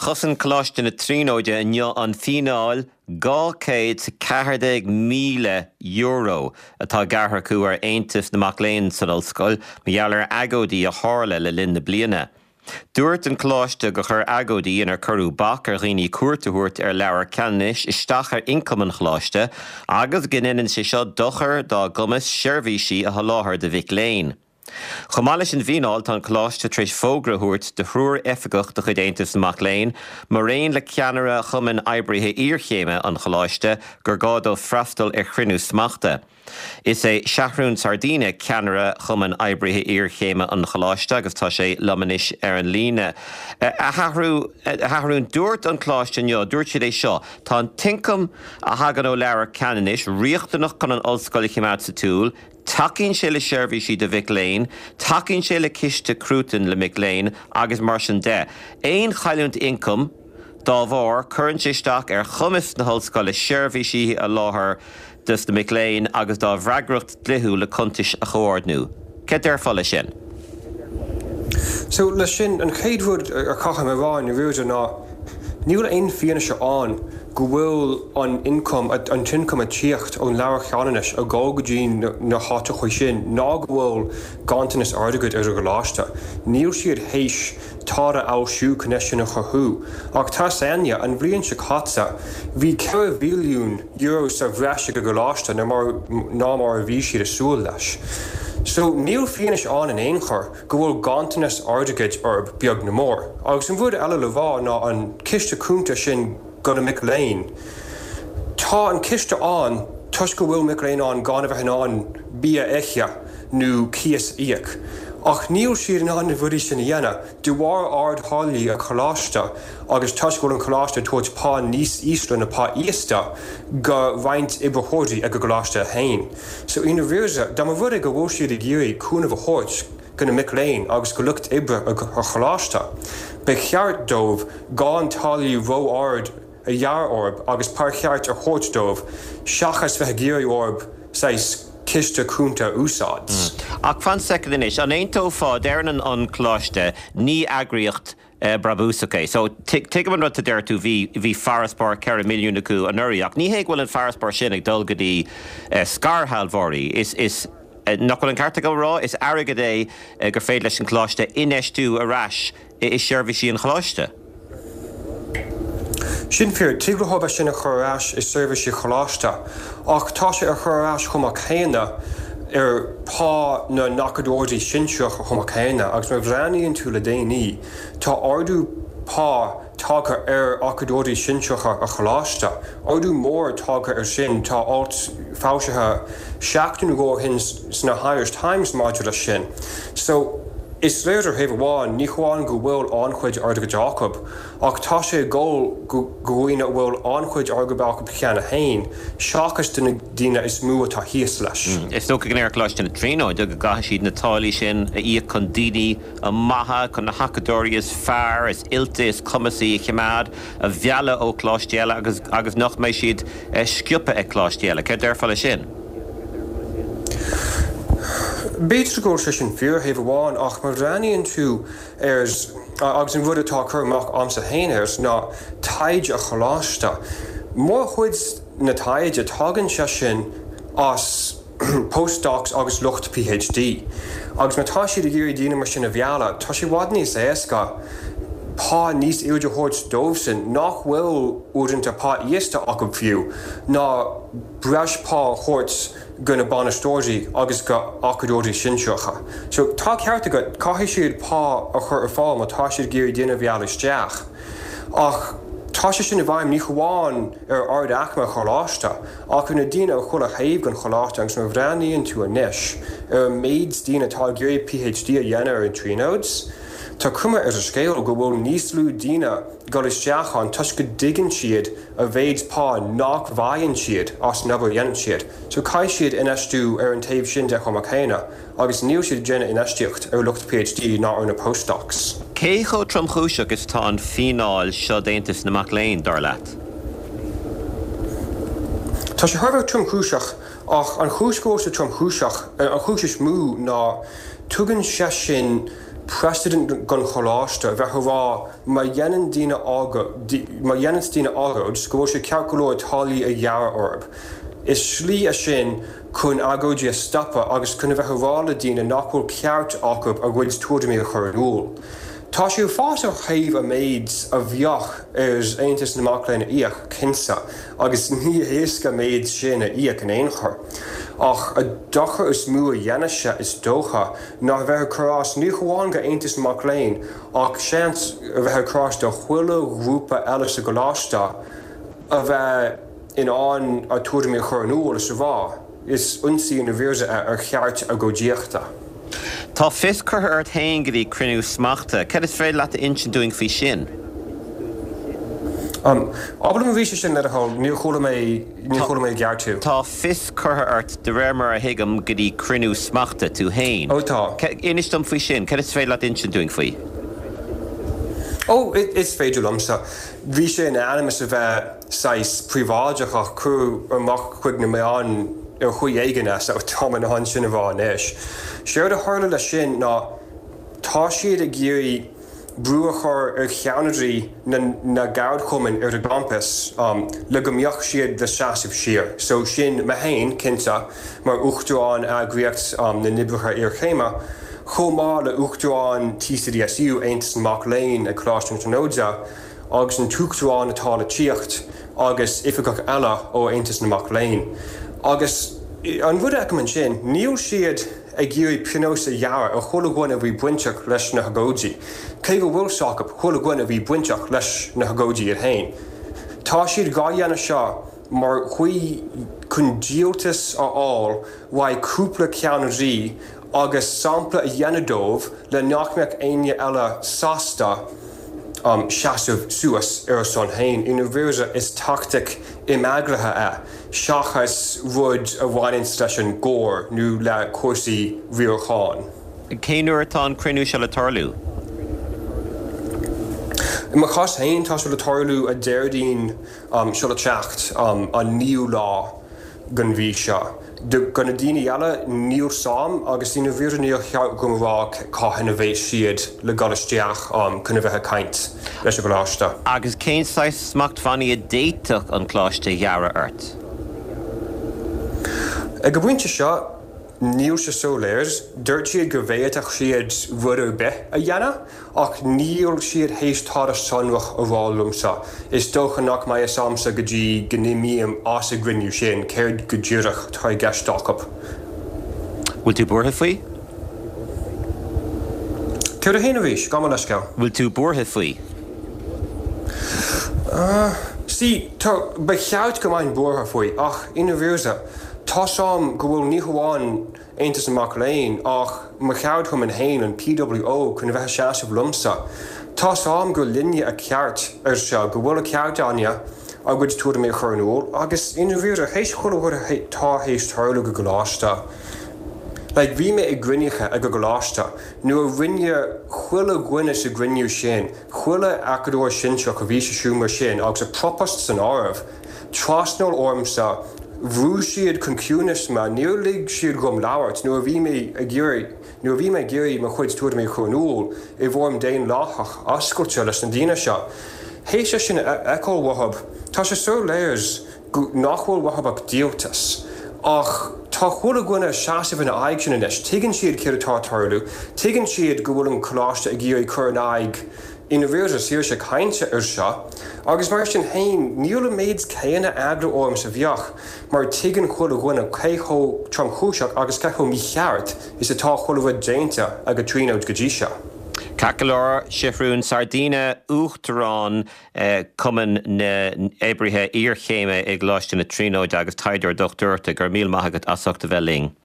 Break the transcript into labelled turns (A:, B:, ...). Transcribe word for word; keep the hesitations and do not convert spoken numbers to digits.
A: Chosan cloiste na tríóide neo an fínáil gá céad sa ceithreadh míle euro atá garthar acu ar aontas na Mac Léinn san ollscoil meallar agódaí a tharla le linn na bliana. Dúirt an cloiste go chur agódaí inar curú bach ar dhaoine cuairteúirt ar leabhar ceannis isteach ar incom an chloiste agus ginineann sé seo dochar dá gcumas seirbhísí a sholáthar de Vic Léinn. Chomáile sin bhíáil tá chláiste tríéis fógrathúirt de thrúr efigach do chud aontas na Mac Léinn, mar réon le ceanara chumann oibrithe íorchéime an choláiste gur gádó freastal ar chruinniú smaachta. Is é Seachrún Sardine ceanara chumann oibrithe íorchéime an choláiste agus tá sé lomanis ar an líne. A hathrún dúirt an chláiste neo, dúirt siad é seo, tá an tincom a hagan ó leabhar ceannis riachtanach chun an ollscoil Chiomad sa Túil, Taking sé le seirbhísí de Vic Léinn, taking sé le ciste crútain le Mic Léinn agus mar sin de. Éon chailúnt incom dá bhór churann sé isteach ar chumas na hollscoil le seirbhísí a láthair dus na Mic Léinn agus dá bhreagracht dlithú le contais a chomhairnú. Cé ar fáile sin?
B: So le sin an chéadhúd ar cacha me bháin i bhúidir ná níl aon fianna se an go bhfuil an income an tincom a tíocht ón leabhar cheannis a gá go dín na háte chuig sin ná go bhfuil gantanas ardagad ar a goláiste. Níl siad héis tára áisiú conneisiúna chothú. Ach tá aine an bhríonn se catsa bhí ceithre bhíliún euro sa bhreise go goláiste ná mar a bhí siad a súil leis. So níl fianis an in éonchar go bhfuil gantanas ardagad orb beag na mór. Agus an bhfuil eile le bhá ná an ciste cúnta sin go na Mic Léinn. Tá an ciste an, tuis go bhfuil Mic Léinn an gan a bheith an bí eiche nó cías íoc. Ach níl siad an an bhudí sin dhéana, de bhar ard hálaí a choláiste agus tuis go an choláiste tuairt pá níos ísla na pá íasta go bhaint ibrethóirí a go goláiste a hain. So ina bhíorsa, dá mar bhud go bhfuil siad i ggéirí cúna bh thuirt go na Mic Léinn agus go lucht ibre a choláiste. Be cheart dómh gá an tálaí bhó ard a dhear orb agus par cheart a thuirt dómh seachas bheith géirí orb sais ciste cúnta úsáids.
A: Ach fan second inis, an éontó fád ar an an chláiste ní agriocht uh, brabúsacé. So take an rud a deir tú bhí bhí faraspar ceir milliún acu an uriach. Ní héag bhfuil an faraspar sin ag dulgadí uh, scarhalmhórí is is uh, nach bhfuil an carta go rá is airgad é uh, gur féad leis an chláiste ineistú a rais is seirbhísí an chláiste.
B: Sin fear tíglathóba sin a chorás is seirbhísí choláiste, ach tá sé ar chorás chumach chéine ar pá na nachadóirí sinseach chumach chéine, agus mar bhreanaíonn tú le déanaí, tá ardú pá tácha ar acadóirí sinseacha a choláiste. Ardú mór tácha ar sin tá áit fáisithe seachtain go hin sna Irish Times module sin. So is léidir heh bháin ní chuáin go bhfuil anchuid arda Jacob, ach tá sé ggóil go bhhuioine bhfuil anchuid arda Jacob cheanna hain, seachas duna daine is mú atá híos leis.
A: Is tóca gnéir chláiste na tríóid agus gaith siad na tálaí sin a íoc chun daoine a maithe chun na hacadóirí is fearr, is ilte, is cumasaí a Chiomad, a bheala ó chláisteala agus agus nach méid siad sciupa ag chláisteala. Cé ar fáile sin?
B: Béidir go sé sin fear heh bháin ach mar bhreanaíonn tú ars agus an bhd atá chumach amsa héanaars ná taid a choláiste. Mór chuid na taide tagann se sin as postdocs agus lucht PhD. Agus matá siad a ggéirí daine mar sin a bheala, tá sé bhád níos éasca pá níos éidir thuirt dómh sin nach bhfuil údanta pá íosta ach go fiú ná breis pá thuirt go na banastóirí agus go acadóirí sinseacha. So tá cearta go caithfidh siad pá a chur ar fáil má tá siad géirí daine bheala isteach. Ach tá sé sin a bhaim ní chuháin ar ard achma choláiste, ach chun na daine a chula chéimh gan choláiste agus mar bhreanaíonn tú anis ar méid daine tá géirí PhD a dhéanamh ar an tríóids. Tá cuma ar a scéal go bhfuil níos lú daine go isteach an tuis go dtigann siad a bhéid pá nach bhaigheann siad as na bhfuil dhéanann siad. So caiith siad inistú ar an taobh sin de chumach chéine, agus níl siad déine inisteocht ar lucht PhD ná ar na postdocs.
A: Cé cho tromchúiseach is tá an fínáil seo d'aontas na Mac Léinn dar leat?
B: Tá sé tharbh tromchúiseach ach an chúscóir sa tromchúiseach an chúis mú ná tugann se sin precedent gon choláiste bheit rá má dhéanaan dína má dhéanaan dína ágóid go bhfuil sé cearcolóir tálaí a dhearr orb. Is slí a sin chun agóidí a stoppa agus chuna bheith rála dína nachhfuil ceart acab a bhfuil tuairimí a chur an úl. Tá siú fás ó chaomh a méid a bheoch is Aontas na Maclainn íoch cinsa, agus ní héasca méid sin a íoch an éon chur. Ach a docha is mú a dhéanaise is dócha nach bheith crás ní chuáin go Aontas na Maclainn ach seans a bheith crás do chuile grúpa eile sa go láiste a bheith in an a tuairimí a chur an úl is bhá is ionsaí na bhíorsa ar cheart a go díochta.
A: Tá fis chutha ar tain gurí cruinniú smaachta, cad is féad leat insin doing fao sin?
B: Um, Abla bhí sin le hall ní chola mé ní chola mé geartú.
A: Tá fis chutha art de rémar a hiigem gurí cruinniú smaachta tú hain.
B: Ó tá.
A: Inistom fao sin, cad is féad leat insin doing faoi?
B: Ó is féidir lomsa. Bhí sin animas a bheith sais príváideach ach cú amach chuig na meán ar chuí éigenas ó táman na han sin a bháin is. Séir a hála le sin ná tá siad a géirí brúachar ar cheanadí na, na gaud chumin ar a gampus um, le go mbeadh siad de seasamh siar. So sin me hain cinnta mar uachtarán a gríocht um, na nibrecha ar chéime chomá le uachtarán T C D S U Aontas na Maclainn a Cláiste Tróide agus an tuachtarán atá le tíocht agus ifigach eile ó Aontas na Maclainn. Agus an bhfuil ag man sin, níl siad ag géirí pinósa dhearr a chola gháin a bhí buinteach leis na hagóidí. Cé go bhfuil sacab chola gháin a bhí buinteach leis na hagóidí ar hain. Tá siad gá dhéanana seo mar chuí chun díoltas á fháil mhaid cúpla ceannaí agus sampla a dhéanadómh le nachmeach aine eile sásta um, seasamh suas ar son hain. Ina bhíorsa is tactic imagratha é. Seachas rud a bhhainn leis an ggóir nó le cuasaí riorcháin.
A: Céanúir atá an cruinniú se le tarlú?
B: Má chas hain tá se le tarlú a déirdín um, se le teacht um, an níú lá gan bhí seo. De gona daoine eile níor sam agus ina bhíor níor cheart go bhrá cáhanna bhéh siad le galisteach um, chuna bheitthe caint leis go láiste.
A: Agus cén sais smacht fannaí a déiteach an cláiste dhearr ort?
B: Ag go bhainte seo, níl se soléirs, dúirt siad go bhéadach siad rud ó bith a dhéanamh, ach níl siad hééis táras sonmhach a bhálumsa. Is dócha nach mai a samsa go dtí gníimiam as a grinniú sin, céir go dúireach tá geisteachab.
A: Bhfuil tú bortha faoi?
B: Céir a héana bhís, gama leis go.
A: Bhfuil tú bortha faoi?
B: Uh, sí, tá ba cheart go main bortha faoi, ach ina bhíorsa. Tá sam go bhfuil ní hamháin Aontas na Maclainn ach mar cheart chum an hain an P W O chun bheith seasamh lumsa. Tá sam go linne a ceart ar seo go bhfuil a ceart aine a go tuairimí a chur an úl, agus ina bhíorsa hééis chola bhfuil tá hééis tarla go go láiste. Like bhí mé ag grinnecha ag go go láiste, nó a rinne chuile gcuine sa grinniú sin, chuile acadúir sinseach a bhí sa siúmar sin agus a propast san áibh, trasnol ormsa bhrú siad concunisma, níor lig siad gom labhart, nó a bhí mé a géirí, nó a bhí mé géirí mar chuid tuairimí chun úl i bhórm déon láthach ascailte leis na daoine seo. Hééis sé sin eáil wahab, tá sé so léirs nachhfuil wahabach díoltas. Ach tá chuala gcuine seasamh in aig sin inis, tuigeann siad céir atá tarlú, tuigeann siad go bhfuil an choláiste a géirí chur an aig ina bhíorsa siar se cainte ar seo, agus mar sin hain níl a méid céanna agra orm sa bheoch, mar tuigeann chuala gcuine céithó tromchúiseach agus céithó mí cheart is atá chuala bhfuil déanta a go tríóid go dtí seo.
A: Cacalóir sifriún sardína uachtarán eh, cuman na éibrithe íorchéime ag láiste na tríóid agus taidir dochtúirta gur míl maithagat asachta bheith ling.